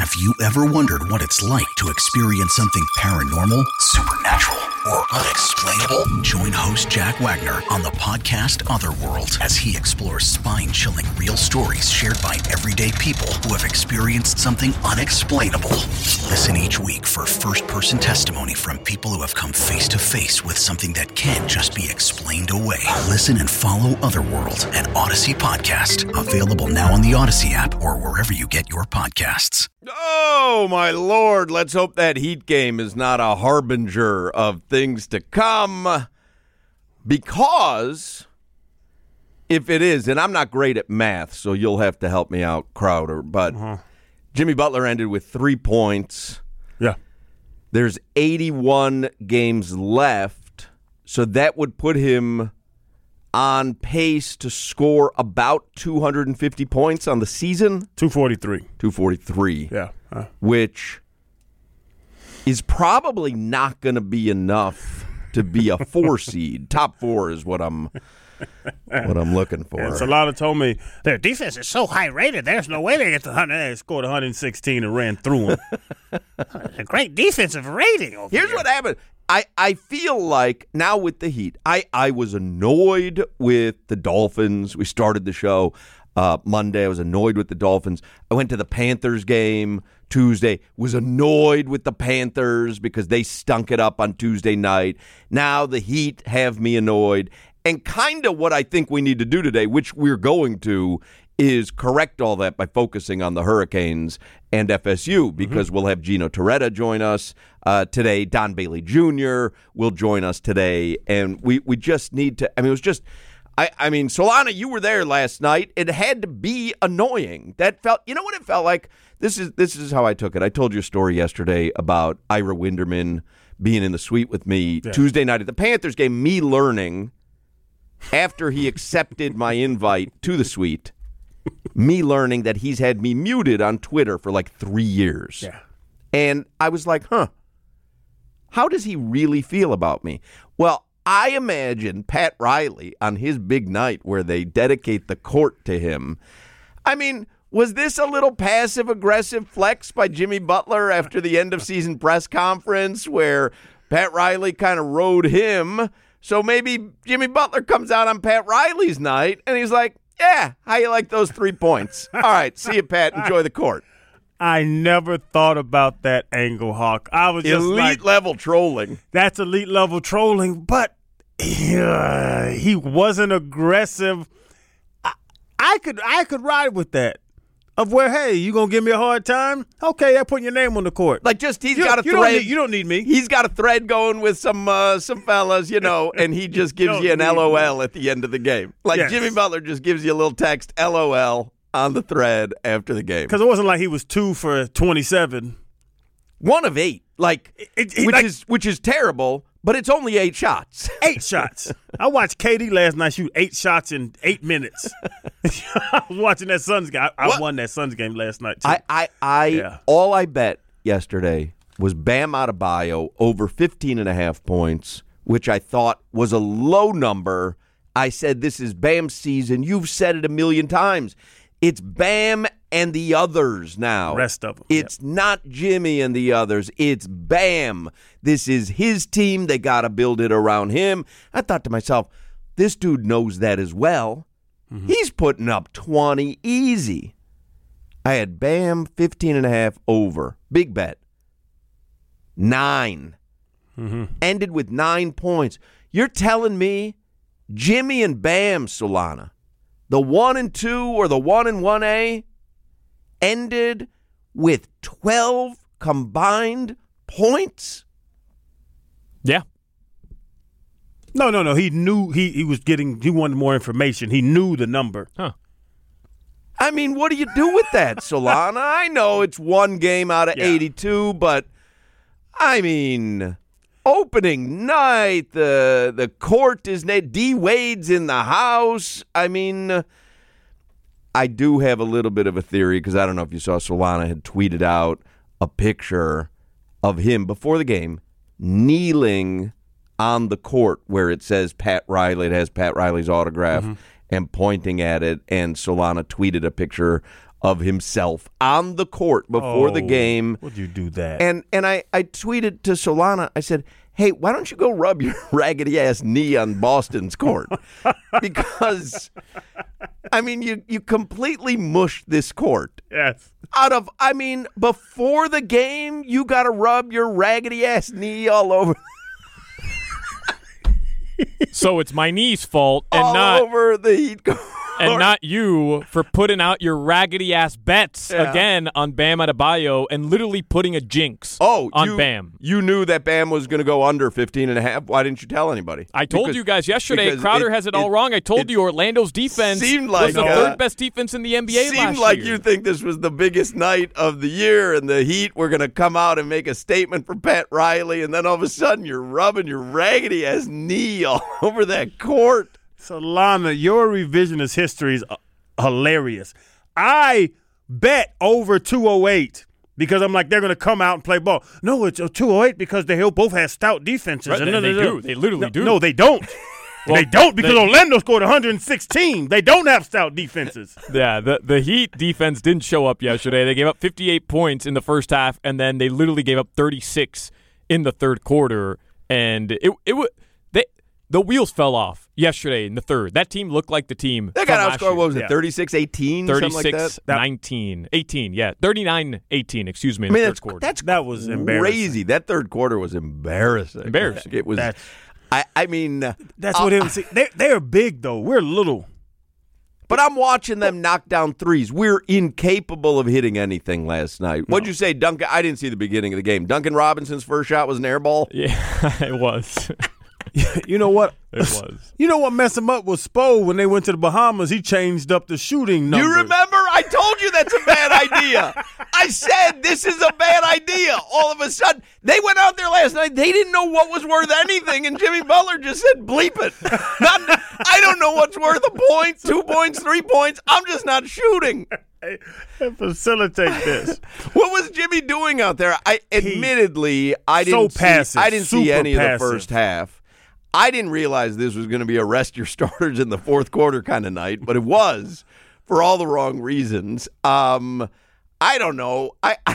Have you ever wondered what it's like to experience something paranormal, supernatural, or unexplainable? Join host Jack Wagner on the podcast Otherworld as he explores spine-chilling real stories shared by everyday people who have experienced something unexplainable. Listen each week for first-person testimony from people who have come face-to-face with something that can't just be explained away. Listen and follow Otherworld, an Odyssey podcast. Available now on the Odyssey app or wherever you get your podcasts. Oh, my Lord. Let's hope that Heat game is not a harbinger of things to come. Because if it is, and I'm not great at math, so you'll have to help me out, Crowder, but Jimmy Butler ended with 3 points. Yeah. There's 81 games left, so that would put him on pace to score about 250 points on the season. 243. 243. Yeah. Which is probably not going to be enough to be a 4 seed. Top 4 is what I'm looking for. And Solana told me their defense is so high rated. There's no way they get to 100. They scored 116 and ran through them. It's a great defensive rating. Here's what happened. I feel like now with the Heat, I was annoyed with the Dolphins. We started the show Monday. I was annoyed with the Dolphins. I went to the Panthers game Tuesday, was annoyed with the Panthers because they stunk it up on Tuesday night. Now the Heat have me annoyed. And kind of what I think we need to do today, which we're going to, is correct all that by focusing on the Hurricanes and FSU, because we'll have Gino Torretta join us today. Don Bailey Jr. will join us today. And we just need to, I mean, it was just, I mean, Solana, you were there last night. It had to be annoying. That felt, you know what it felt like? This is how I took it. I told you a story yesterday about Ira Winderman being in the suite with me Tuesday night at the Panthers game, me learning after he accepted my invite to the suite, me learning that he's had me muted on Twitter for like 3 years. Yeah. And I was like, how does he really feel about me? Well, I imagine Pat Riley on his big night where they dedicate the court to him. I mean, was this a little passive-aggressive flex by Jimmy Butler after the end-of-season press conference where Pat Riley kind of rode him? So maybe Jimmy Butler comes out on Pat Riley's night, and he's like, yeah, how you like those 3 points? All right, see you, Pat. Enjoy the court. I never thought about that angle, Hawk. I was just elite-level trolling. That's elite-level trolling, but he wasn't aggressive. I could ride with that. Of where, hey, you gonna give me a hard time? Okay, I'm putting your name on the court. Like, just he's got a thread. You don't need me. He's got a thread going with some fellas, and he just gives you an LOL at the end of the game. Like Jimmy Butler just gives you a little text, LOL, on the thread after the game. Because it wasn't like he was 2 for 27. 1 of 8, which is terrible. But it's only 8 shots. 8 shots. I watched KD last night shoot 8 shots in 8 minutes. I was watching that Suns game. I won that Suns game last night, too. All I bet yesterday was Bam Adebayo over 15.5 points, which I thought was a low number. I said, this is Bam's season. You've said it a million times. It's Bam and the others now. Rest of them. It's not Jimmy and the others. It's Bam. This is his team. They got to build it around him. I thought to myself, this dude knows that as well. He's putting up 20 easy. I had Bam 15.5 over. Big bet. 9. Ended with 9 points. You're telling me Jimmy and Bam, Solana, the 1 and 2 or the 1 and 1A, ended with 12 combined points? Yeah. No. He knew he wanted more information. He knew the number. I mean, what do you do with that, Solana? I know it's 1 game out of 82, but I mean, opening night, the court is D. Wade's in the house. I mean, I do have a little bit of a theory because I don't know if you saw Solana had tweeted out a picture of him before the game kneeling on the court where it says Pat Riley. It has Pat Riley's autograph and pointing at it. And Solana tweeted a picture of himself on the court before the game. Would you do that? And I tweeted to Solana, I said, hey, why don't you go rub your raggedy-ass knee on Boston's court? Because, I mean, you completely mushed this court. Yes. Before the game, you got to rub your raggedy-ass knee all over. So it's my knee's fault and all not over the Heat court. And not you for putting out your raggedy-ass bets again on Bam Adebayo and literally putting a jinx on Bam. You knew that Bam was going to go under 15.5. Why didn't you tell anybody? I told you guys yesterday. Crowder has it all wrong. I told you Orlando's defense was the third best defense in the NBA last year. Seemed like you think this was the biggest night of the year, and the Heat were going to come out and make a statement for Pat Riley, and then all of a sudden you're rubbing your raggedy-ass knee all over that court. Solana, your revisionist history is hilarious. I bet over 208 because I'm like, they're going to come out and play ball. No, it's a 208 because they both have stout defenses. Right, they do. They literally do. No, they don't. Well, they don't because Orlando scored 116. They don't have stout defenses. Yeah, the Heat defense didn't show up yesterday. They gave up 58 points in the first half, and then they literally gave up 36 in the third quarter. And the wheels fell off yesterday in the third. That team looked like the team. They got outscored, what was it, 36-18? 36-19. 18, yeah. 39-18, excuse me, in the third quarter. That was embarrassing. Crazy. That third quarter was embarrassing. It was. That's what it was. They're big, though. We're little. But I'm watching them knock down threes. We're incapable of hitting anything last night. What'd you say, Duncan? I didn't see the beginning of the game. Duncan Robinson's first shot was an air ball? Yeah, it was. You know what? It was. You know what messed him up was Spo when they went to the Bahamas. He changed up the shooting numbers. You remember? I told you that's a bad idea. I said this is a bad idea. All of a sudden, they went out there last night. They didn't know what was worth anything, and Jimmy Butler just said, bleep it. I don't know what's worth a point, 2 points, 3 points. I'm just not shooting. Facilitate this. What was Jimmy doing out there? I didn't see any of the first half. I didn't realize this was going to be a rest your starters in the fourth quarter kind of night, but it was for all the wrong reasons. I don't know.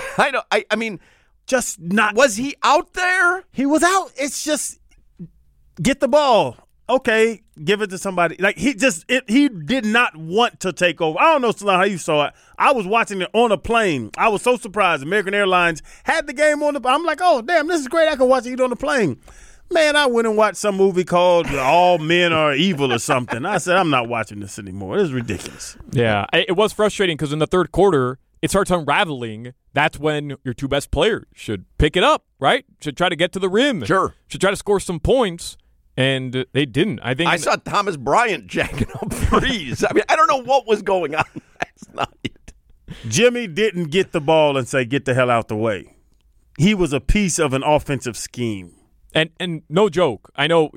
I mean, just not. Was he out there? He was out. It's just get the ball. Okay, give it to somebody. Like he did not want to take over. I don't know, Salah, how you saw it. I was watching it on a plane. I was so surprised. American Airlines had the game on I'm like, oh damn, this is great. I can watch it on the plane. Man, I went and watched some movie called All Men Are Evil or something. I said, I'm not watching this anymore. This is ridiculous. Yeah, it was frustrating because in the third quarter, it starts unraveling. That's when your two best players should pick it up, right? Should try to get to the rim. Sure. Should try to score some points, and they didn't. I saw Thomas Bryant jacking up threes. I mean, I don't know what was going on last night. Jimmy didn't get the ball and say, get the hell out the way. He was a piece of an offensive scheme. And no joke, I know,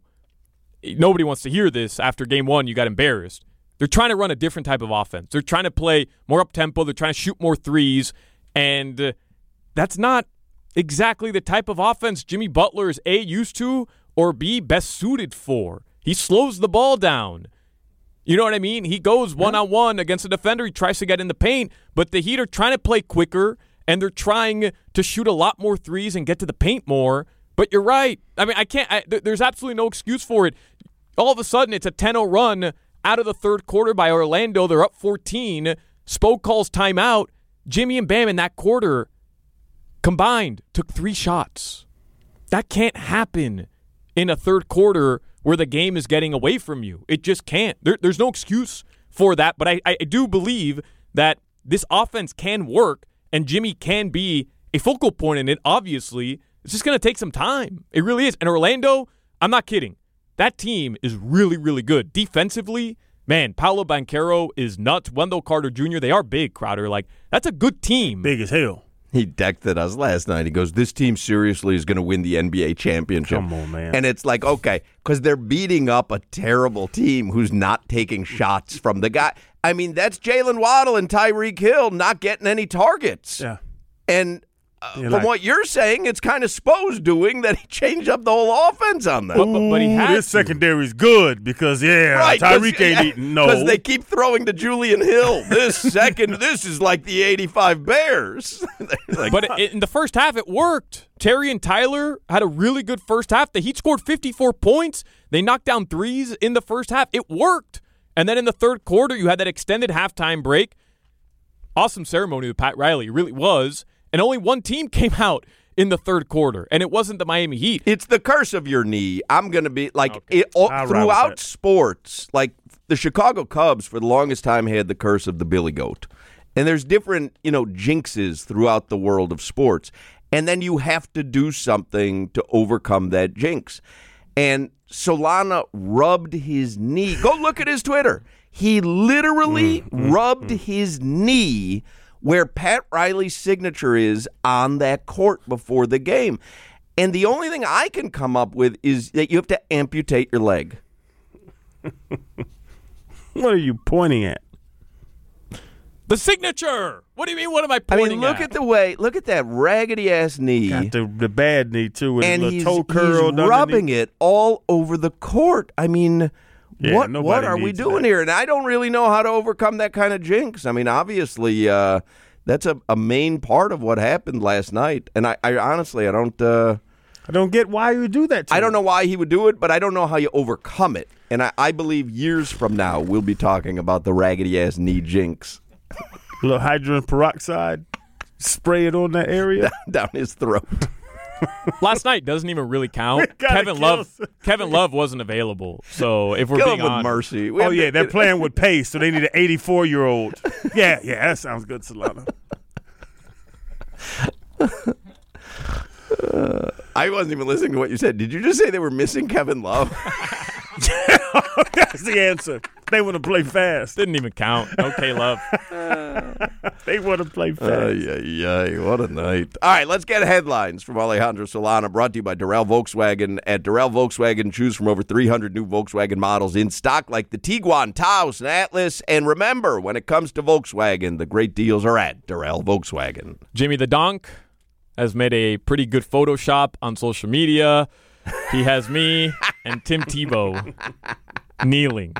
nobody wants to hear this. After game one, you got embarrassed. They're trying to run a different type of offense. They're trying to play more up-tempo. They're trying to shoot more threes. And that's not exactly the type of offense Jimmy Butler is A, used to, or B, best suited for. He slows the ball down. You know what I mean? He goes one-on-one against a defender. He tries to get in the paint. But the Heat are trying to play quicker, and they're trying to shoot a lot more threes and get to the paint more. But you're right. I mean, there's absolutely no excuse for it. All of a sudden, it's a 10-0 run out of the third quarter by Orlando. They're up 14. Spo calls timeout. Jimmy and Bam in that quarter combined took 3 shots. That can't happen in a third quarter where the game is getting away from you. It just can't. There's no excuse for that. But I do believe that this offense can work, and Jimmy can be a focal point in it, obviously. It's just going to take some time. It really is. And Orlando, I'm not kidding. That team is really, really good. Defensively, man, Paolo Banchero is nuts. Wendell Carter Jr., they are big, Crowder. Like, that's a good team. Big as hell. He decked at us last night. He goes, this team seriously is going to win the NBA championship. Come on, man. And it's like, okay, because they're beating up a terrible team who's not taking shots from the guy. I mean, that's Jalen Waddle and Tyreek Hill not getting any targets. Yeah. And from what you're saying, it's kind of Spo's doing that he changed up the whole offense on them. But he had this secondary's good because, Tyreek ain't eating. No. Because they keep throwing to Julian Hill. This is like the 85 Bears. But in the first half, it worked. Terry and Tyler had a really good first half. The Heat scored 54 points. They knocked down threes in the first half. It worked. And then in the third quarter, you had that extended halftime break. Awesome ceremony with Pat Riley. It really was. And only one team came out in the third quarter, and it wasn't the Miami Heat. It's the curse of your knee. I'm going to be like throughout sports, like the Chicago Cubs for the longest time had the curse of the Billy Goat. And there's different, jinxes throughout the world of sports. And then you have to do something to overcome that jinx. And Solana rubbed his knee. Go look at his Twitter. He literally rubbed his knee where Pat Riley's signature is on that court before the game. And the only thing I can come up with is that you have to amputate your leg. What are you pointing at? The signature. What do you mean? What am I pointing look at that raggedy ass knee. Got the bad knee too, with and a toe curl. He's rubbing it all over the court. I mean, Yeah, what are we doing here? And I don't really know how to overcome that kind of jinx. I mean, obviously, that's a main part of what happened last night. And I honestly, I don't get why you would do that to I don't him. know why he would do it, but I don't know how you overcome it. And I believe years from now, we'll be talking about the raggedy-ass knee jinx. A little hydrogen peroxide, spray it on that area. Down his throat. Last night doesn't even really count. Kevin Love wasn't available. So if we're Kill being him with honest, mercy. They're playing with pace, so they need an 84-year-old. Yeah, that sounds good, Solana. I wasn't even listening to what you said. Did you just say they were missing Kevin Love? That's the answer. They want to play fast. didn't even count. Okay, Love. They want to play fast. What a night. All right, let's get headlines from Alejandro Solana, brought to you by Darrell Volkswagen. At Darrell Volkswagen, choose from over 300 new Volkswagen models in stock like the Tiguan, Taos, and Atlas. And remember, when it comes to Volkswagen, the great deals are at Darrell Volkswagen. Jimmy the Donk has made a pretty good Photoshop on social media. He has me and Tim Tebow kneeling.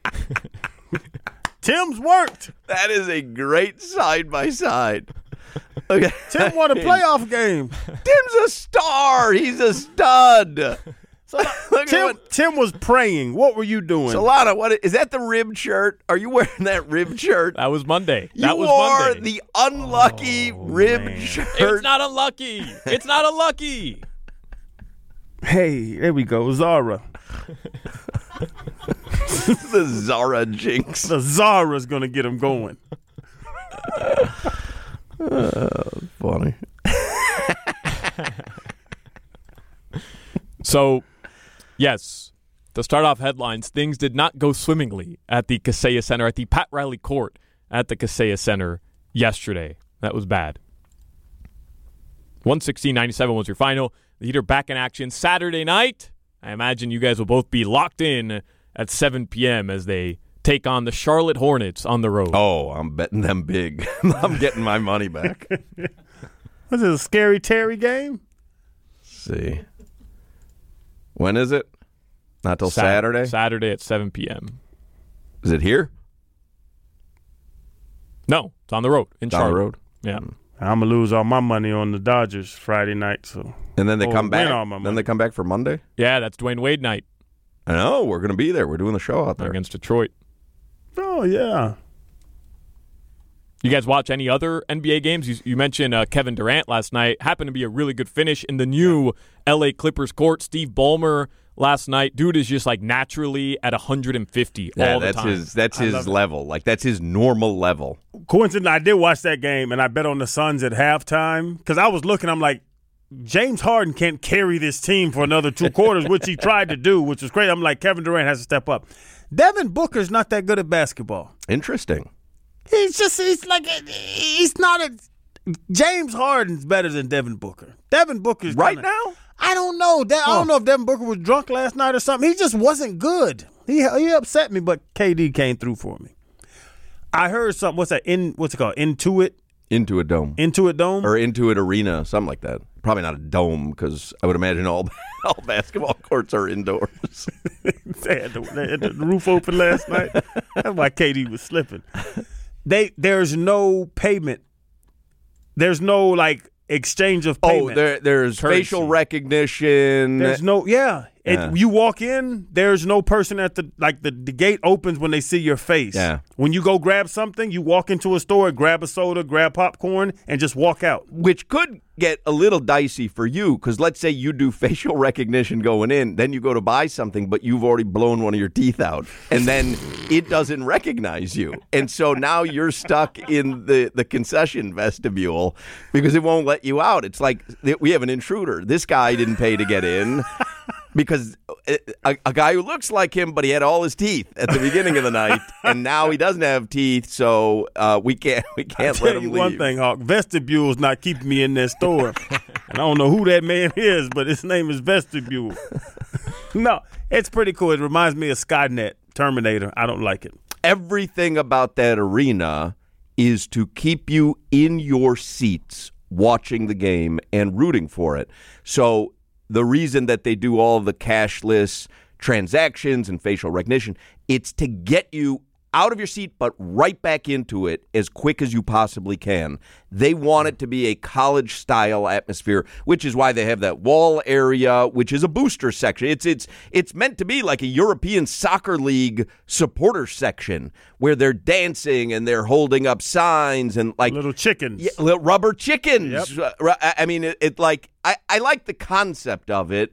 Tim's worked. That is a great side-by-side. Okay. Tim won a playoff game. Tim's a star. He's a stud. Tim was praying. What were you doing? Solana, what is that? The ribbed shirt? Are you wearing that ribbed shirt? That was Monday. You wore the unlucky ribbed shirt. It's not unlucky. It's not unlucky. Hey, there we go. Zara. The Zara jinx. The Zara's going to get him going. Funny. So, yes, to start off headlines, things did not go swimmingly at the Kaseya Center, at the Pat Riley Court at the Kaseya Center yesterday. That was bad. 116-97 was your final. The Heat are back in action Saturday night. I imagine you guys will both be locked in at 7 p.m. as they take on the Charlotte Hornets on the road. Oh, I'm betting them big. I'm getting my money back. Was it a scary Terry game? Let's see. When is it? Not till Saturday? Saturday at 7 p.m. Is it here? No, it's on the road in Charlotte. On the road? Yeah. I'm going to lose all my money on the Dodgers Friday night. So And then they come back. all my money. Then they come back for Monday? Yeah, that's Dwayne Wade night I know. We're going to be there. We're doing the show out there. against Detroit. Oh, yeah. You guys watch any other NBA games? You mentioned Kevin Durant last night. Happened to be a really good finish in the new L.A. Clippers court. Steve Ballmer last night. Dude is just like naturally at 150 all the time. That's his level. Like, that's his normal level. Coincidentally, I did watch that game, and I bet on the Suns at halftime because I was looking. I'm like, James Harden can't carry this team for another 2 quarters, which he tried to do, which was great. I'm like, Kevin Durant has to step up. Devin Booker's not that good at basketball. Interesting. He's not a – James Harden's better than Devin Booker. Devin Booker's Right now? I don't know. I don't know if Devin Booker was drunk last night or something. He just wasn't good. He upset me, but KD came through for me. I heard something. What's that? What's it called? Intuit? Into a dome. Intuit Dome? Or Intuit Arena, something like that. Probably not a dome, because I would imagine all basketball courts are indoors. They had the roof open last night. That's why KD was slipping. There's no payment. There's no, like, exchange of payment. There's Currency. facial recognition. There's no, Yeah. You walk in, there's no person at the gate opens when they see your face. Yeah. When you go grab something, you walk into a store, grab a soda, grab popcorn, and just walk out. Which could get a little dicey for you, because let's say you do facial recognition going in, then you go to buy something, but you've already blown one of your teeth out, and then it doesn't recognize you. And so now you're stuck in the concession vestibule because it won't let you out. It's like we have an intruder. This guy didn't pay to get in. Because a guy who looks like him, but he had all his teeth at the beginning of the night, and now he doesn't have teeth, so we can't let him leave. One thing, Hawk, vestibule's not keeping me in that store. And I don't know who that man is, but his name is Vestibule. No, it's pretty cool. It reminds me of Skynet, Terminator. I don't like it. Everything about that arena is to keep you in your seats watching the game and rooting for it. So the reason that they do all the cashless transactions and facial recognition, it's to get you out of your seat but right back into it as quick as you possibly can. They want it to be a college-style atmosphere, which is why they have that wall area, which is a booster section. It's meant to be like a European soccer league supporter section where they're dancing and they're holding up signs and like little chickens. Yeah, little rubber chickens. Yep. I mean, I like the concept of it.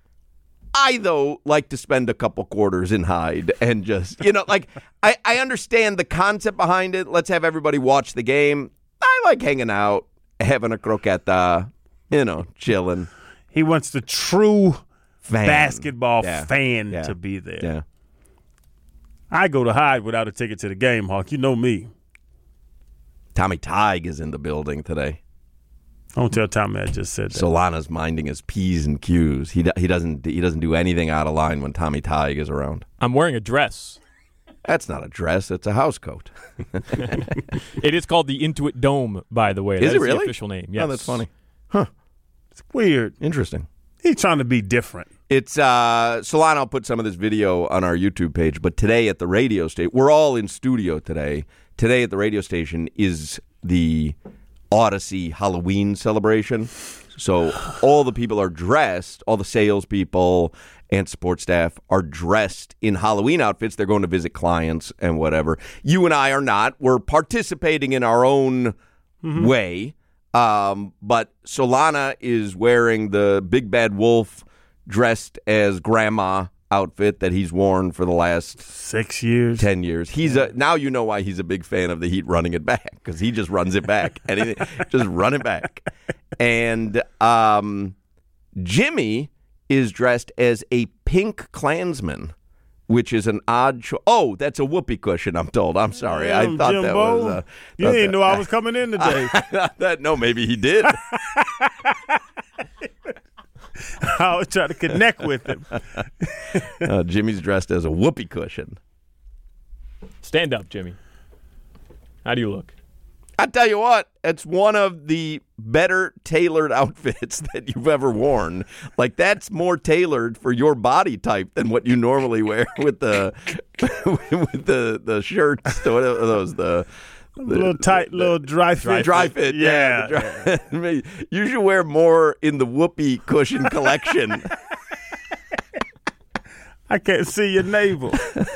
I, though, like to spend a couple quarters in Hyde and just, I understand the concept behind it. Let's have everybody watch the game. I like hanging out, having a croqueta, chilling. He wants the true Fan. basketball Yeah. fan Yeah. to be there. Yeah. I go to Hyde without a ticket to the game, Hawk. You know me. Tommy Tighe is in the building today. Don't tell Tommy I just said that. Solana's minding his P's and Q's. He doesn't do anything out of line when Tommy Tighe is around. I'm wearing a dress. That's not a dress. It's a house coat. It is called the Intuit Dome, by the way. Is That it really? the official name. Yes. Oh, that's funny. It's weird. Interesting. He's trying to be different. It's Solana. I'll put some of this video on our YouTube page. But today at the radio station, we're all in studio today. Today at the radio station is the Odyssey Halloween celebration. So all the people are dressed, all the salespeople and support staff are dressed in Halloween outfits. They're going to visit clients and whatever. You and I are not. We're participating in our own way. But Solana is wearing the Big Bad Wolf dressed as grandma outfit that he's worn for the last 6 years. 10 years. Now you know why he's a big fan of the Heat running it back, because he just runs it back. Just run it back. And Jimmy is dressed as a pink Klansman, which is an odd choice. Oh, that's a whoopee cushion, I'm told. I'm sorry. I thought Jimbo, that was... you didn't know I was coming in today. No, maybe he did. I was trying to connect with him. Jimmy's dressed as a whoopee cushion. Stand up, Jimmy. How do you look? I tell you what, it's one of the better tailored outfits that you've ever worn. Like, that's more tailored for your body type than what you normally wear with the shirts. What are those? The little tight, little dry fit. Dry fit. Yeah. You should wear more in the whoopee cushion collection. I can't see your navel.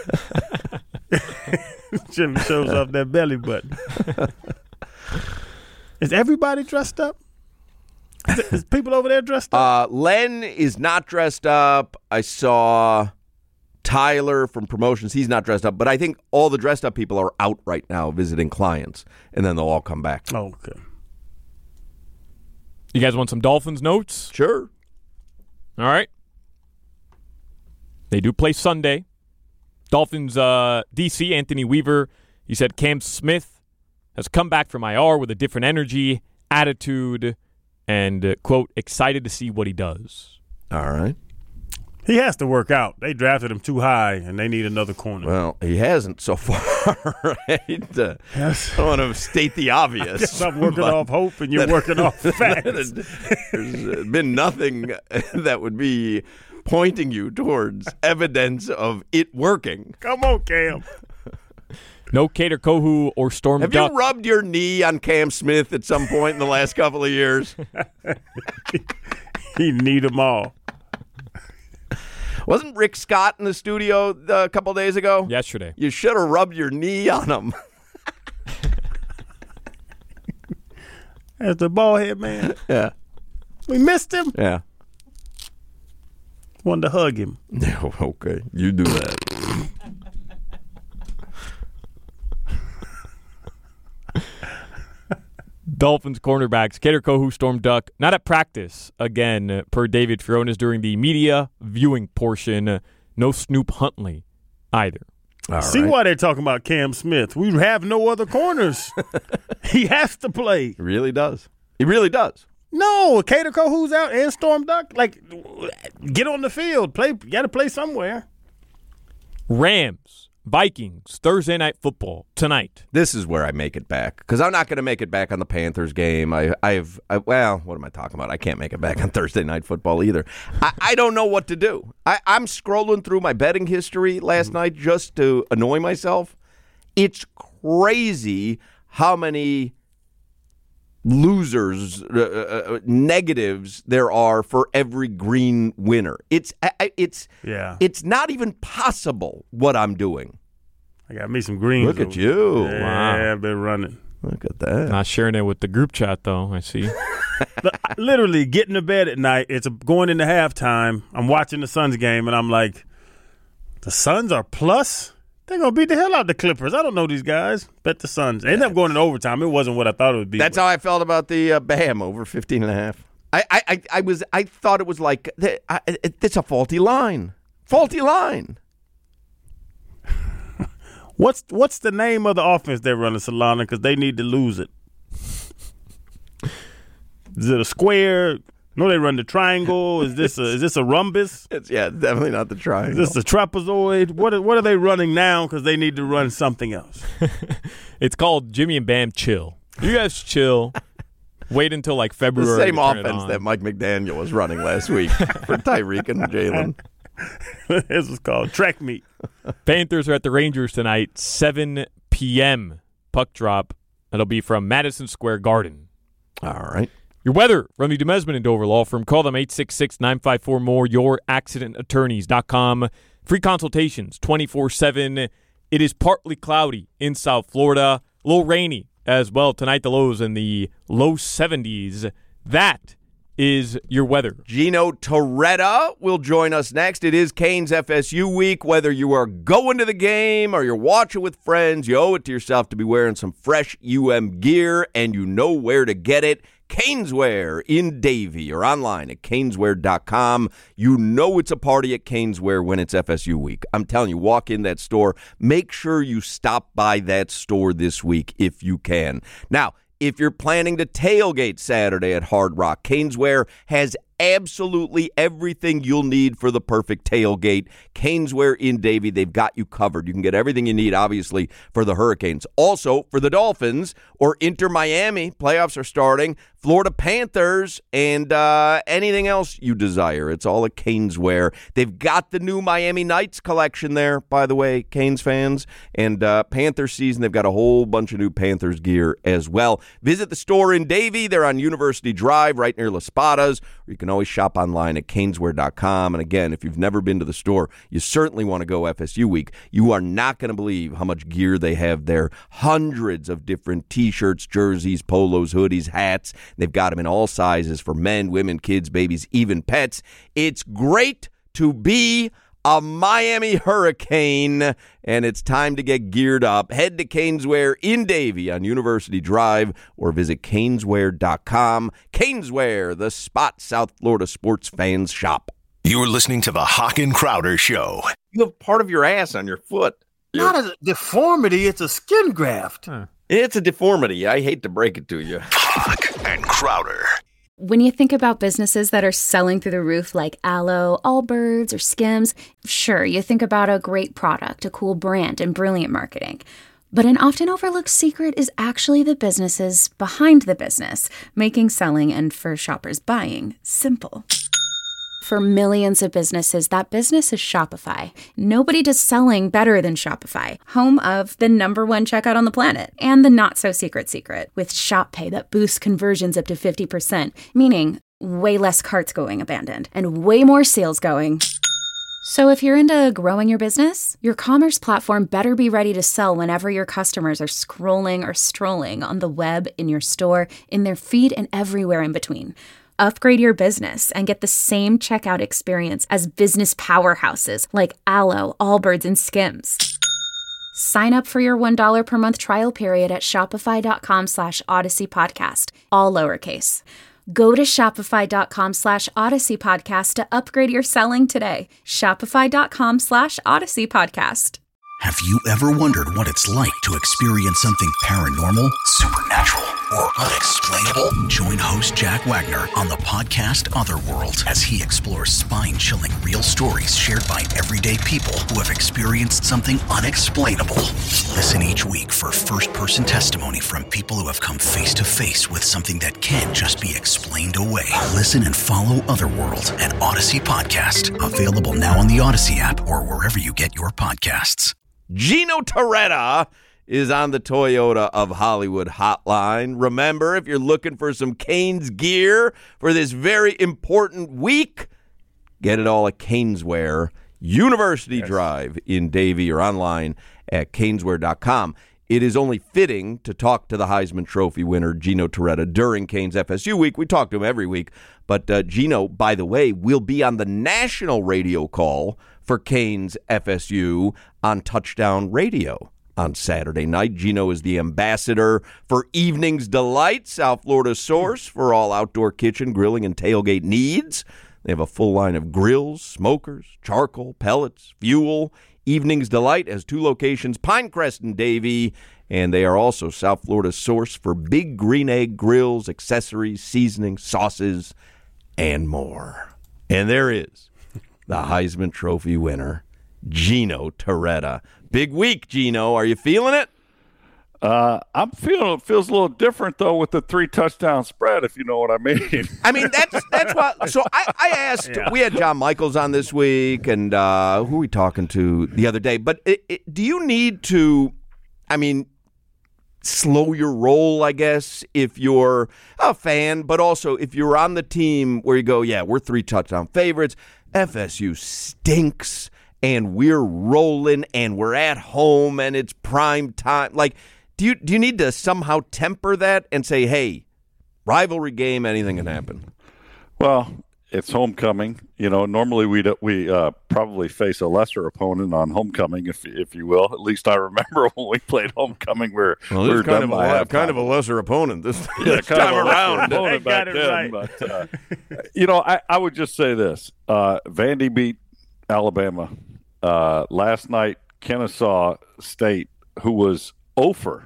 Jimmy shows off that belly button. Is everybody dressed up? Is people over there dressed up? Len is not dressed up. I saw Tyler from promotions. He's not dressed up. But I think all the dressed up people are out right now visiting clients. And then they'll all come back. Okay. You guys want some Dolphins notes? Sure. All right. They do play Sunday. Dolphins DC, Anthony Weaver, he said Cam Smith has come back from IR with a different energy, attitude, and, quote, excited to see what he does. All right. He has to work out. They drafted him too high, and they need another corner. Well, he hasn't so far. Right? Yes. I don't want to state the obvious. I guess I'm working off hope, and you're working off facts. There's been nothing that would be pointing you towards evidence of it working. Come on, Cam. No Kader Kohu or Storm Have Duck. you rubbed your knee on Cam Smith at some point in the last couple of years? He need them all. Wasn't Rick Scott in the studio a couple of days ago? Yesterday. You should have rubbed your knee on him. As the ball head man. Yeah. We missed him. Yeah. Wanted to hug him. No, okay. You do that. Dolphins cornerbacks, Kader Kohu, Storm Duck, not at practice again, per David Fionas during the media viewing portion. No Snoop Huntley either. See why they're talking about Cam Smith. We have no other corners. He has to play. He really does. He really does. No, Kader Kohu's out and Storm Duck. Like, get on the field. Play. You got to play somewhere. Rams, Vikings, Thursday Night Football tonight. This is where I make it back because I'm not going to make it back on the Panthers game. Well, what am I talking about? I can't make it back on Thursday Night Football either. I don't know what to do. I'm scrolling through my betting history last night just to annoy myself. It's crazy how many losers, negatives there are for every green winner. It's not even possible what I'm doing. I got me some greens. Look at you. Yeah, Wow. I've been running. Look at that. Not sharing it with the group chat, though, I see. Literally getting to bed at night. It's going into halftime. I'm watching the Suns game, and I'm like, the Suns are plus? They're going to beat the hell out of the Clippers. I don't know these guys. Bet the Suns. They ended up going in overtime. It wasn't what I thought it would be. That's how I felt about the Bam over 15.5. I thought it was like it's a faulty line. Faulty line. What's the name of the offense they're running, Solana? Because they need to lose it. Is it a square? No, they run the triangle. Is this a rhombus? It's definitely not the triangle. Is this a trapezoid? What are they running now? Because they need to run something else. It's called Jimmy and Bam Chill. You guys chill. Wait until like February. The same to turn it offense on. that Mike McDaniel was running last week for Tyreek and Jalen. This is called track meet. Panthers are at the Rangers tonight, 7 p.m. Puck drop. That'll be from Madison Square Garden. All right. Your weather from the Demesman and Dover Law Firm. Call them 866-954-MORE, youraccidentattorneys.com. Free consultations 24/7. It is partly cloudy in South Florida. A little rainy as well. Tonight the lows in the low 70s. That is your weather. Gino Torretta will join us next. It is Canes FSU week. Whether you are going to the game or you're watching with friends, you owe it to yourself to be wearing some fresh UM gear, and you know where to get it. Caneswear in Davie or online at caneswear.com. You know it's a party at Caneswear when it's FSU week. I'm telling you, walk in that store. Make sure you stop by that store this week if you can. Now, if you're planning to tailgate Saturday at Hard Rock, Caneswear has absolutely everything you'll need for the perfect tailgate. Caneswear in Davie, they've got you covered. You can get everything you need, obviously, for the Hurricanes. Also, for the Dolphins or Inter Miami, playoffs are starting, Florida Panthers, and anything else you desire. It's all at Caneswear. They've got the new Miami Knights collection there, by the way, Canes fans. And Panthers season, they've got a whole bunch of new Panthers gear as well. Visit the store in Davie. They're on University Drive right near Las Patas. Or you can always shop online at caneswear.com. And again, if you've never been to the store, you certainly want to go FSU week. You are not going to believe how much gear they have there. Hundreds of different T-shirts, jerseys, polos, hoodies, hats. They've got them in all sizes for men, women, kids, babies, even pets. It's great to be a Miami Hurricane, and it's time to get geared up. Head to Caneswear in Davie on University Drive or visit caneswear.com. Caneswear, the spot South Florida sports fans shop. You're listening to the Hawk and Crowder Show. You have part of your ass on your foot. Not a deformity, it's a skin graft. It's a deformity. I hate to break it to you. Hawk and Crowder. When you think about businesses that are selling through the roof like Aloe, Allbirds, or Skims, sure, you think about a great product, a cool brand, and brilliant marketing. But an often overlooked secret is actually the businesses behind the business, making selling and for shoppers buying simple. For millions of businesses, that business is Shopify. Nobody does selling better than Shopify, home of the #1 checkout on the planet and the not-so-secret secret with Shop Pay that boosts conversions up to 50%, meaning way less carts going abandoned and way more sales going. So if you're into growing your business, your commerce platform better be ready to sell whenever your customers are scrolling or strolling on the web, in your store, in their feed, and everywhere in between. Upgrade your business and get the same checkout experience as business powerhouses like Aloe, Allbirds, and Skims. Sign up for your $1 per month trial period at shopify.com/Odyssey Podcast, all lowercase. Go to shopify.com/Odyssey Podcast to upgrade your selling today. Shopify.com/Odyssey Podcast. Have you ever wondered what it's like to experience something paranormal, supernatural, or unexplainable? Join host Jack Wagner on the podcast Otherworld as he explores spine-chilling real stories shared by everyday people who have experienced something unexplainable. Listen each week for first-person testimony from people who have come face-to-face with something that can't just be explained away. Listen and follow Otherworld, an Odyssey podcast, available now on the Odyssey app or wherever you get your podcasts. Gino Torretta is on the Toyota of Hollywood hotline. Remember, if you're looking for some Canes gear for this very important week, get it all at Caneswear, University Drive in Davie, or online at caneswear.com. It is only fitting to talk to the Heisman Trophy winner, Gino Torretta, during Canes FSU week. We talk to him every week. But Gino, by the way, will be on the national radio call for Canes FSU on Touchdown Radio on Saturday night. Gino is the ambassador for Evening's Delight, South Florida's source for all outdoor kitchen, grilling, and tailgate needs. They have a full line of grills, smokers, charcoal, pellets, fuel. Evening's Delight has 2 locations, Pinecrest and Davie, and they are also South Florida's source for Big Green Egg grills, accessories, seasonings, sauces, and more. And there is the Heisman Trophy winner, Gino Torretta. Big week, Gino. Are you feeling it? I'm feeling it. Feels a little different, though, with the 3-touchdown spread, if you know what I mean. I mean, that's what. So I asked, we had John Michaels on this week, and who are we talking to the other day? But do you need to, slow your roll, I guess, if you're a fan, but also if you're on the team where you go, yeah, we're 3-touchdown favorites, FSU stinks, and we're rolling, and we're at home, and it's prime time. Like, do you need to somehow temper that and say, hey, rivalry game, anything can happen? Well, it's homecoming. You know, normally we probably face a lesser opponent on homecoming, if you will. At least I remember when we played homecoming, we were kind of a lesser opponent this time around. Back then. Right. But, I would just say this: Vandy beat Alabama last night. Kennesaw State, who was 0-for,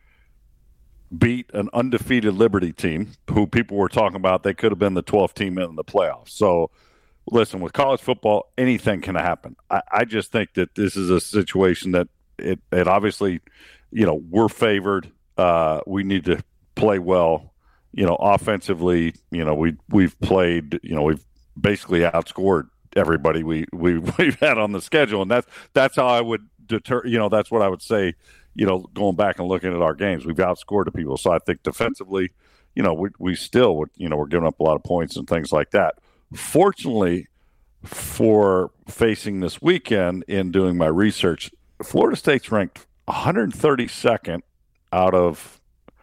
beat an undefeated Liberty team who people were talking about they could have been the 12th team in the playoffs. So, listen, with college football, anything can happen. I just think that this is a situation that it obviously, we're favored. We need to play well. Offensively, we've played, we've basically outscored everybody we've had on the schedule, and that's how I would deter. That's what I would say. Going back and looking at our games, we've outscored the people. So I think defensively, we still would, we're giving up a lot of points and things like that. Fortunately, for facing this weekend in doing my research, Florida State's ranked 132nd out of.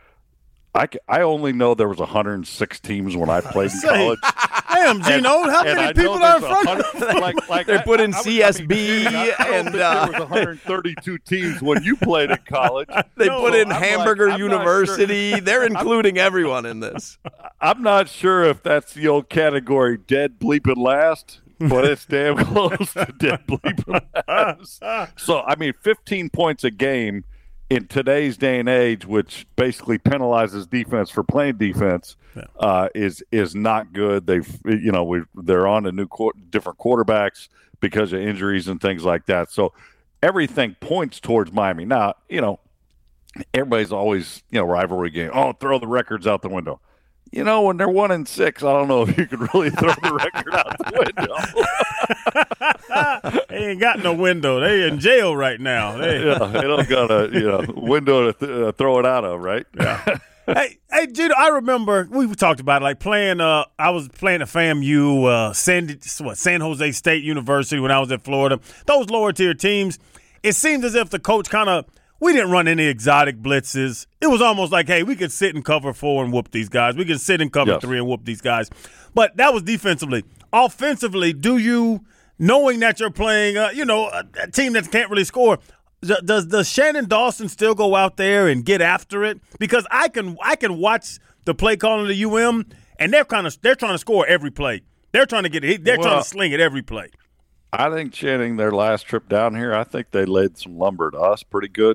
I only know there was 106 teams when I played in college. Damn, Gino, how many people are in front of They put in CSB, and there was 132 teams when you played in college. They put in Hamburger University. Sure. They're including everyone in this. I'm not sure if that's the old category dead bleeping last, but it's damn close to dead bleeping last. So, 15 points a game in today's day and age, which basically penalizes defense for playing defense, is not good. They're on to different quarterbacks because of injuries and things like that. So everything points towards Miami. Now, everybody's always, rivalry game. Oh, throw the records out the window. When they're 1-6, I don't know if you could really throw the record out the window. They ain't got no window. They in jail right now. They don't got a window to throw it out of, right? Yeah. hey, Gino, I remember we talked about it, like playing. I was playing at FAMU, San Jose State University when I was at Florida. Those lower tier teams, it seemed as if the coach we didn't run any exotic blitzes. It was almost like, hey, we could sit in cover 4 and whoop these guys. We could sit in cover 3 and whoop these guys. But that was defensively. Offensively, do you, knowing that you're playing, a team that can't really score, does Shannon Dawson still go out there and get after it? Because I can watch the play calling of the UM, and they're trying to score every play. They're trying to get it. They're trying to sling it every play. I think Channing, their last trip down here, I think they laid some lumber to us pretty good.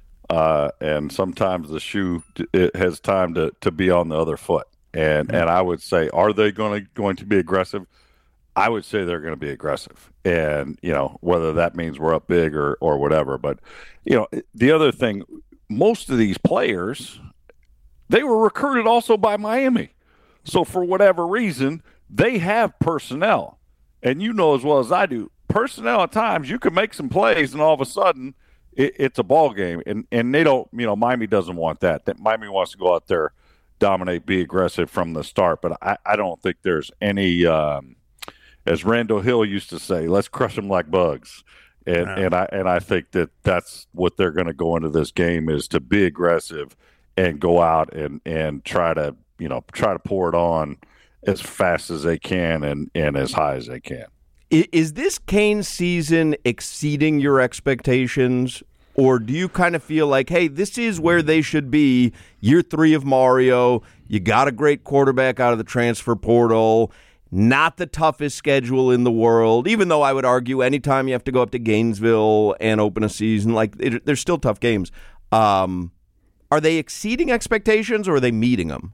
And sometimes the shoe it has time to be on the other foot. And I would say, are they going to be aggressive? I would say they're going to be aggressive. And, whether that means we're up big or whatever. But, the other thing, most of these players, they were recruited also by Miami. So for whatever reason, they have personnel. And you know as well as I do, personnel at times, you can make some plays and all of a sudden – it's a ball game, and they don't. Miami doesn't want that. Miami wants to go out there, dominate, be aggressive from the start. But I don't think there's any, as Randall Hill used to say, let's crush them like bugs. And I think that's what they're going to go into this game is to be aggressive and go out and try to pour it on as fast as they can and as high as they can. Is this Canes season exceeding your expectations, or do you kind of feel like, hey, this is where they should be, year 3 of Mario, you got a great quarterback out of the transfer portal, not the toughest schedule in the world, even though I would argue anytime you have to go up to Gainesville and open a season, there's still tough games. Are they exceeding expectations, or are they meeting them?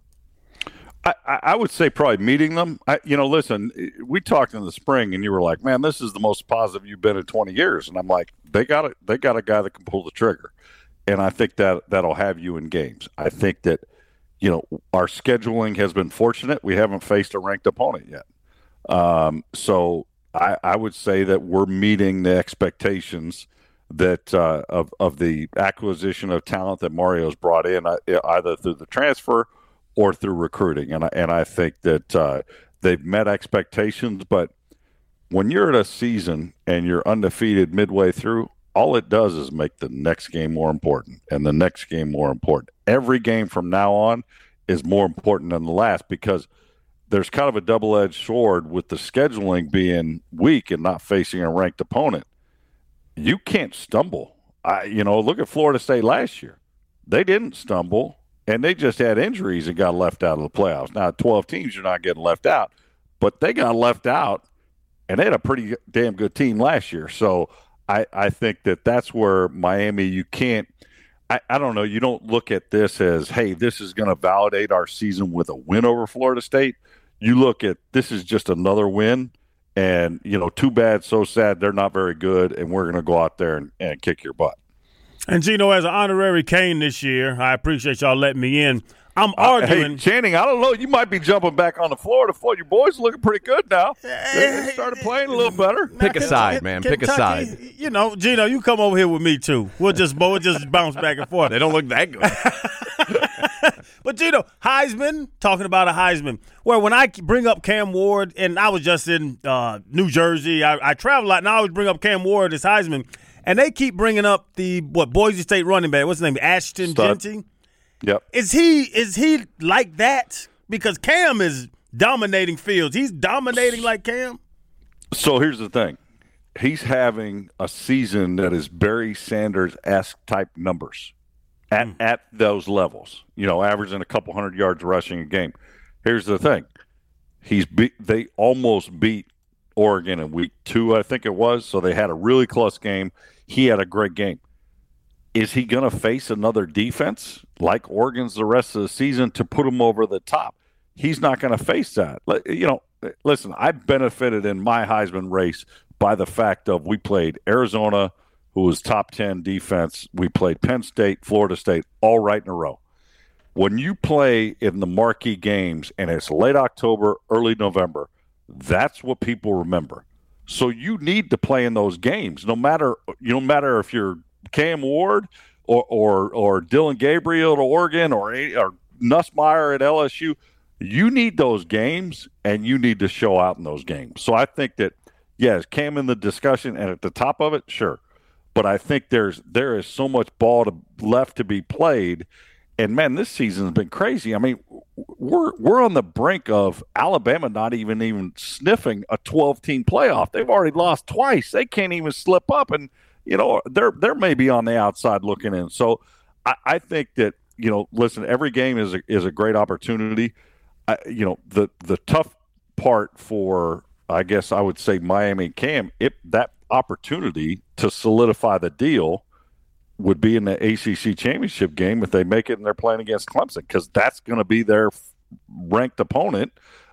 I would say probably meeting them. Listen, we talked in the spring, and you were like, "Man, this is the most positive you've been in 20 years." And I'm like, "They got a guy that can pull the trigger," and I think that'll have you in games. I think that our scheduling has been fortunate. We haven't faced a ranked opponent yet, so I would say that we're meeting the expectations that of the acquisition of talent that Mario's brought in, either through the transfer or through recruiting. And I think that they've met expectations. But when you're at a season and you're undefeated midway through, all it does is make the next game more important and the next game more important. Every game from now on is more important than the last because there's kind of a double-edged sword with the scheduling being weak and not facing a ranked opponent. You can't stumble. Look at Florida State last year. They didn't stumble. And they just had injuries and got left out of the playoffs. Now, 12 teams, you're not getting left out. But they got left out, and they had a pretty damn good team last year. So I think that's where Miami, you can't – I don't know. You don't look at this as, hey, this is going to validate our season with a win over Florida State. You look at this is just another win, and, too bad, so sad, they're not very good, and we're going to go out there and kick your butt. And, Gino, as an honorary Cane this year, I appreciate y'all letting me in. I'm arguing. Hey, Channing, I don't know. You might be jumping back on the Florida foot. Your boys are looking pretty good now. They started playing a little better. Pick a side, man. Pick a side. Gino, you come over here with me, too. We'll just bounce back and forth. They don't look that good. But, Gino, Heisman, talking about a Heisman, where when I bring up Cam Ward, and I was just in New Jersey, I travel a lot, and I always bring up Cam Ward as Heisman. And they keep bringing up the Boise State running back. What's his name? Ashton Genty. Yep. Is he like that? Because Cam is dominating fields. He's dominating like Cam. So here's the thing. He's having a season that is Barry Sanders-esque type numbers at those levels. Averaging a couple hundred yards rushing a game. Here's the thing. They almost beat Oregon in week 2, I think it was. So they had a really close game. He had a great game. is he going to face another defense like Oregon's the rest of the season to put him over the top? He's not going to face that. Listen, I benefited in my Heisman race by the fact of we played Arizona, who was top 10 defense. We played Penn State, Florida State, all right in a row. When you play in the marquee games and it's late October, early November, that's what people remember. So you need to play in those games, no matter if you're Cam Ward or Dylan Gabriel to Oregon or Nussmeier at LSU. You need those games, and you need to show out in those games. So I think that, yes, Cam in the discussion and at the top of it, sure. But I think there is so much ball left to be played. And, man, this season has been crazy. I mean, we're on the brink of Alabama not even sniffing a 12-team playoff. They've already lost twice. They can't even slip up. And, they're maybe on the outside looking in. So I think that, listen, every game is a great opportunity. The tough part for, I guess I would say, Miami and Cam, that opportunity to solidify the deal would be in the ACC championship game if they make it and they're playing against Clemson, because that's going to be their ranked opponent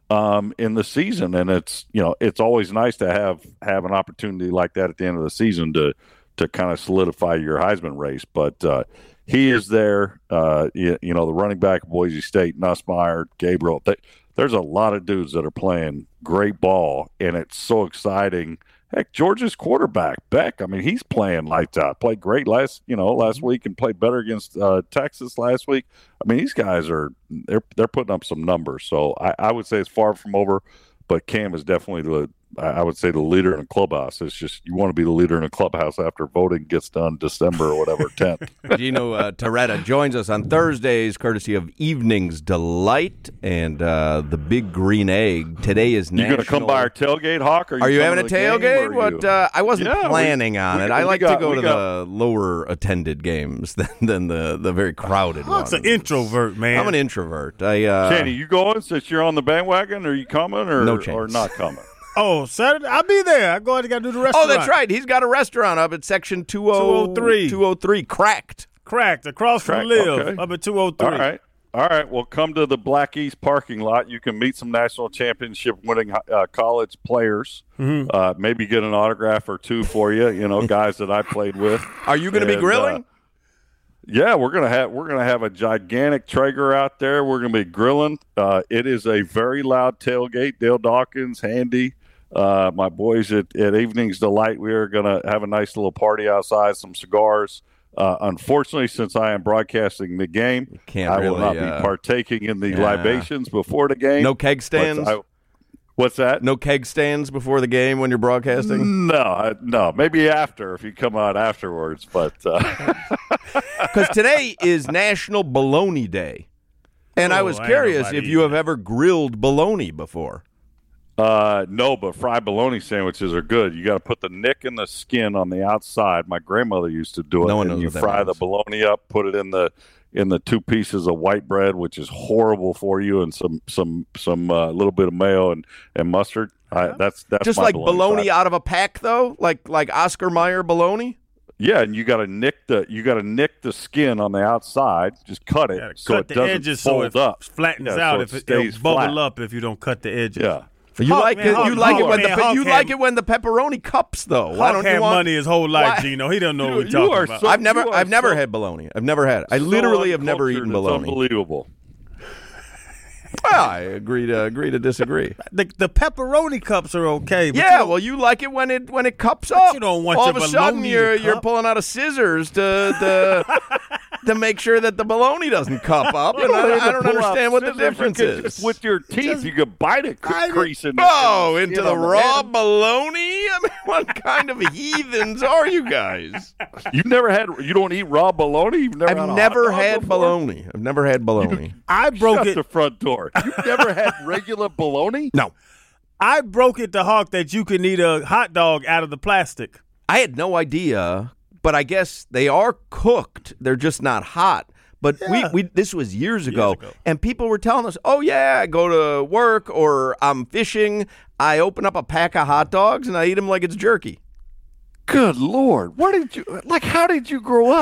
in the season. And it's always nice to have an opportunity like that at the end of the season to kind of solidify your Heisman race. But he is there. The running back of Boise State, Nussmeier, Gabriel. There's a lot of dudes that are playing great ball, and it's so exciting. Heck, Georgia's quarterback, Beck, I mean, he's playing lights out. Played great last week and played better against Texas last week. I mean, these guys they're putting up some numbers. So I would say it's far from over, but Cam is definitely I would say the leader in the clubhouse. It's just you want to be the leader in the clubhouse after voting gets done December or whatever 10th. Gino Torretta joins us on Thursdays, courtesy of Evening's Delight and the Big Green Egg. Today is National. You going to come by our tailgate, Hawk? Are you having a tailgate? I wasn't planning on it. I like to go to the lower attended games than the very crowded ones. Hawk's an introvert, man. I'm an introvert. Kenny, you going since you're on the bandwagon? Are you coming or not coming? Oh, Saturday? I'll be there. I got to do the restaurant. Oh, that's right. He's got a restaurant up at section 203. 203. Cracked across from Live, okay. Up at 203. All right. Well, come to the Black East parking lot. You can meet some national championship winning college players. Mm-hmm. Maybe get an autograph or two for you. Guys that I played with. Are you going to be grilling? Yeah, we're gonna have a gigantic Traeger out there. We're gonna be grilling. It is a very loud tailgate. Dale Dawkins, Handy, my boys at Evening's Delight. We are gonna have a nice little party outside, some cigars. Unfortunately, since I am broadcasting the game, I will not be partaking in the libations before the game. No keg stands. What's that? No keg stands before the game when you're broadcasting? No. Maybe after, if you come out afterwards. But because today is National Bologna Day, and I was curious if you have ever grilled bologna before. No, but fried bologna sandwiches are good. You got to put the nick in the skin on the outside. My grandmother used to do it. No one knows you what that fry means. The bologna up, put it in the 2 pieces of white bread, which is horrible for you, and some little bit of mayo and mustard. That's just my like bologna side. out of a pack, though, like Oscar Mayer bologna. Yeah, and you got to nick the skin on the outside. Just cut it so it doesn't fold up. Flattens out. If it'll bubble up if you don't cut the edges. Yeah. You like it when the pepperoni cups, though. Why don't you want money his whole life, Gino? He don't know what we're talking about. I've never had bologna. I've never had it. I literally have never eaten bologna. It's unbelievable. Well, I agree to disagree. The pepperoni cups are okay. Yeah, well, you like it when it cups up. You don't want all your of a sudden bologna you're pulling out a scissors to make sure that the bologna doesn't cup up. And I don't understand what the difference is. With your teeth, you could bite it, crease it. Oh, into the raw bologna? I mean, what kind of heathens are you guys? You don't eat raw bologna? I've never had bologna. I've never had bologna. I broke it. The front door. You've never had regular bologna? No. I broke it to Hawk that you can eat a hot dog out of the plastic. I had no idea, but I guess they are cooked. They're just not hot. But we this was years ago, and people were telling us, oh, yeah, I go to work or I'm fishing. I open up a pack of hot dogs, and I eat them like it's jerky. Good Lord. How did you grow up?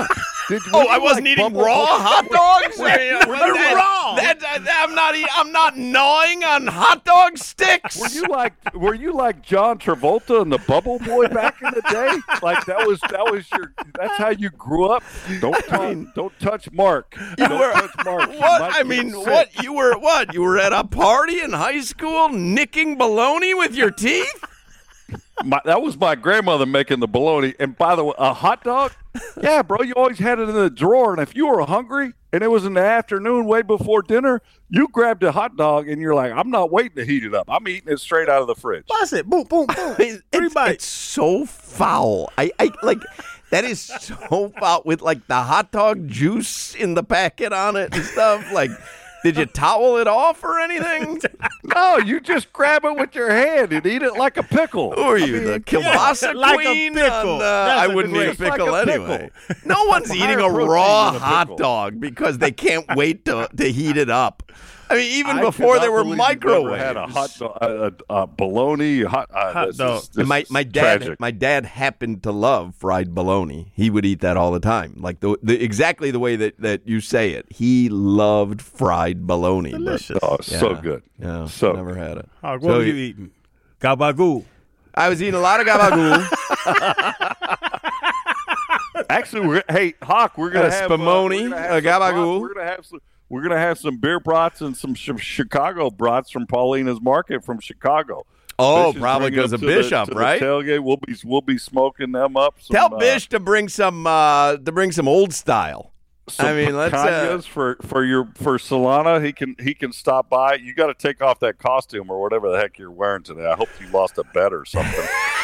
I wasn't eating raw hot dogs. They're raw. I'm not gnawing on hot dog sticks. Were you like John Travolta and the Bubble Boy back in the day? Like that's how you grew up. Don't touch Mark. Don't touch Mark. What? You were at a party in high school nicking bologna with your teeth? That was my grandmother making the bologna. And by the way, a hot dog? Yeah, bro, you always had it in the drawer. And if you were hungry and it was in the afternoon, way before dinner, you grabbed a hot dog and you're like, I'm not waiting to heat it up. I'm eating it straight out of the fridge. Bust it. Boom, boom, boom. Three bites. It's so foul. I like that is so foul with like the hot dog juice in the packet on it and stuff. Like, did you towel it off or anything? No, you just grab it with your hand and eat it like a pickle. Who are you, the kielbasa like a queen? pickle. I wouldn't eat a pickle like a anyway. No one's eating a raw hot dog because they can't wait to heat it up. I mean, even before there were microwaves. Had a hot dog, a bologna hot dog. My dad happened to love fried bologna. He would eat that all the time, like exactly the way that you say it. He loved fried bologna. Delicious. So good. Yeah, so never had it. What were you eating? Gabagool. I was eating a lot of gabagool. Actually, Hawk, we're gonna have spumoni, gabagool. We're gonna have some beer brats and some Chicago brats from Paulina's Market from Chicago. Oh, probably because of Bishop, right? The tailgate. We'll be smoking them up. Tell Bish to bring some old style. Let's for Solana. He can stop by. You got to take off that costume or whatever the heck you're wearing today. I hope you lost a bet or something.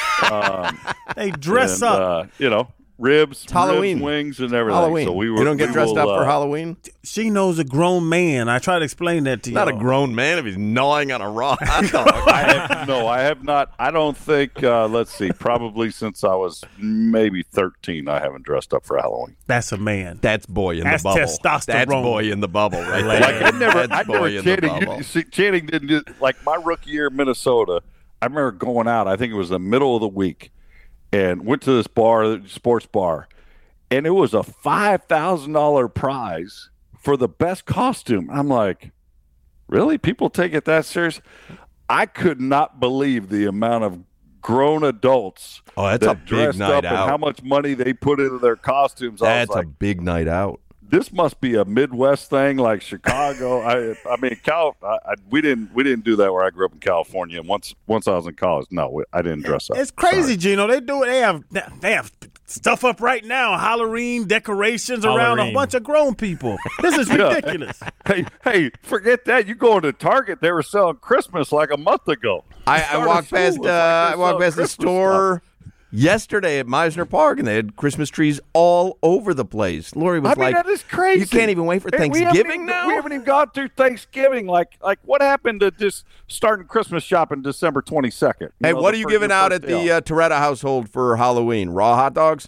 They dress up. Ribs, Halloween, wings, and everything. Halloween. So you don't get dressed up for Halloween? She knows a grown man. I try to explain that to you. Not a grown man if he's gnawing on a raw hot dog. I have not. I don't think, let's see, probably since I was maybe 13, I haven't dressed up for Halloween. That's a man. That's boy in That's the bubble. Testosterone. That's boy in the bubble right there. Like I never Channing, Channing didn't do, like my rookie year in Minnesota, I remember going out, I think it was the middle of the week, and went to this bar, sports bar, and it was a $5,000 prize for the best costume. I'm like, really? People take it that serious? I could not believe the amount of grown adults that a big night out. And how much money they put into their costumes. That's a big night out. This must be a Midwest thing, like Chicago. We didn't do that where I grew up in California. Once I was in college, no, I didn't dress up. It's crazy, Sorry. Gino. They do it. They have stuff up right now. Halloween decorations around a bunch of grown people. This is ridiculous. Hey, forget that. You go into Target, they were selling Christmas like a month ago. I walked past the store yesterday at Meisner Park, and they had Christmas trees all over the place. Lori was like, that is crazy. You can't even wait for Thanksgiving now? We haven't even gone through Thanksgiving. Like what happened to just starting Christmas shopping December 22nd? Hey, what are you giving out at the Toretta household for Halloween? Raw hot dogs?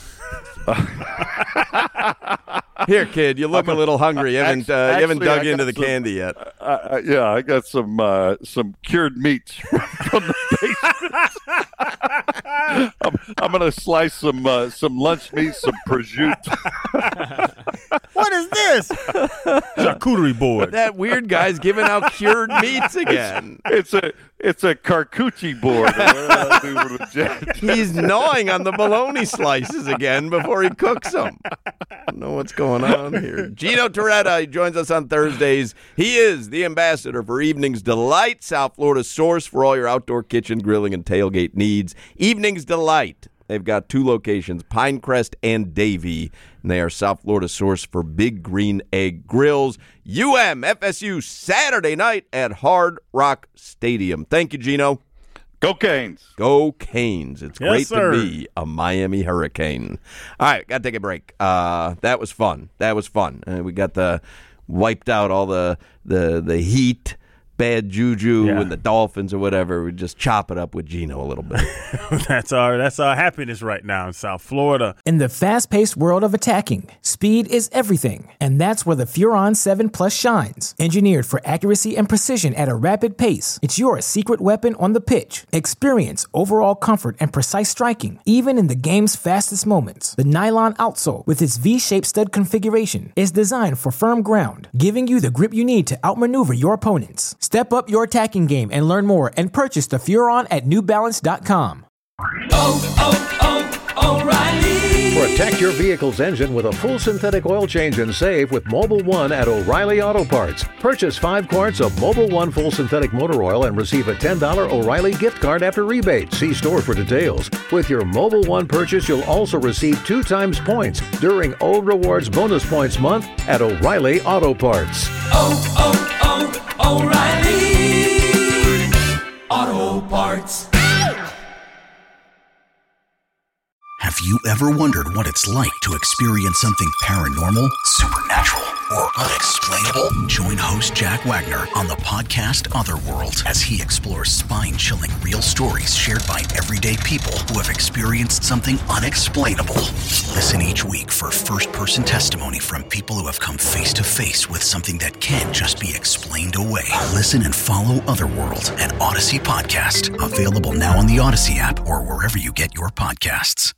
Here, kid, you look a little hungry. You haven't dug into the candy yet. I got some cured meats from the basement. I'm going to slice some lunch meat, some prosciutto. What is this? Charcuterie board. That weird guy's giving out cured meats again. It's a charcuterie board. He's gnawing on the bologna slices again before he cooks them. I don't know what's going on here. Gino Toretta, he joins us on Thursdays. He is the ambassador for Evenings Delight, South Florida's source for all your outdoor kitchen, grilling, and tailgate needs. Evenings Delight. They've got 2 locations, Pinecrest and Davie, and they are South Florida's source for Big Green Egg Grills. FSU Saturday night at Hard Rock Stadium. Thank you, Gino. Go Canes. Go Canes. It's great sir. to be a Miami Hurricane. All right, got to take a break. That was fun. We got wiped out all the heat. bad juju and the Dolphins or whatever, we just chop it up with Geno a little bit. That's our happiness right now in South Florida. In the fast-paced world of attacking, speed is everything, and that's where the Furon 7 Plus shines. Engineered for accuracy and precision at a rapid pace, it's your secret weapon on the pitch. Experience overall comfort and precise striking, even in the game's fastest moments. The nylon outsole, with its V-shaped stud configuration, is designed for firm ground, giving you the grip you need to outmaneuver your opponents. Step up your attacking game and learn more and purchase the Furon at NewBalance.com. O'Reilly. Protect your vehicle's engine with a full synthetic oil change and save with Mobil 1 at O'Reilly Auto Parts. Purchase 5 quarts of Mobil 1 full synthetic motor oil and receive a $10 O'Reilly gift card after rebate. See store for details. With your Mobil 1 purchase, you'll also receive 2 times points during O Rewards Bonus Points Month at O'Reilly Auto Parts. O'Reilly Auto Parts. Have you ever wondered what it's like to experience something paranormal, supernatural, or unexplainable? Join host Jack Wagner on the podcast Otherworld as he explores spine-chilling real stories shared by everyday people who have experienced something unexplainable. Listen each week for first-person testimony from people who have come face-to-face with something that can't just be explained away. Listen and follow Otherworld, an Odyssey podcast. Available now on the Odyssey app or wherever you get your podcasts.